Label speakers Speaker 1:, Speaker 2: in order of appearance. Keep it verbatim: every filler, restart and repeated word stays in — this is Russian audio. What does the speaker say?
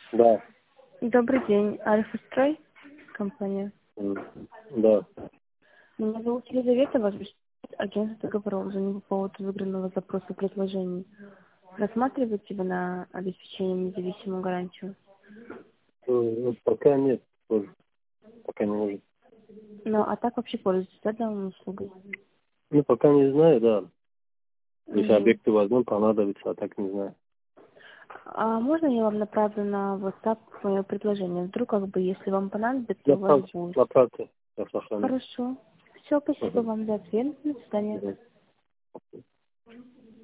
Speaker 1: Да.
Speaker 2: Добрый день, Альфа-строй, компания.
Speaker 1: М, Да.
Speaker 2: Меня зовут Елизавета, вас беспокоит агентство договоров. Звоню по поводу выигранного запроса предложений. Рассматриваете вы на обеспечение независимую гарантию?
Speaker 1: Э, ну, Пока нет. тоже. Пока не может.
Speaker 2: Ну, а так вообще пользуетесь, да, данной услугой?
Speaker 1: Ну, пока не знаю, да. Если
Speaker 2: Мгм.
Speaker 1: объекты возьму, понадобится, а так не знаю.
Speaker 2: А можно я вам направлю на WhatsApp мое предложение? Вдруг, как бы, если вам понадобится, у вас
Speaker 1: Направьте,
Speaker 2: будет.
Speaker 1: направьте. Я сохраню.
Speaker 2: Хорошо. Все, спасибо
Speaker 1: Мгм.
Speaker 2: вам за ответ. До свидания.
Speaker 1: Мгм.